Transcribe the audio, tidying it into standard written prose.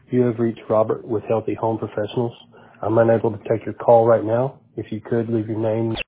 You have reached Robert with Healthy Home Professionals. I'm unable to take your call right now. If you could leave your name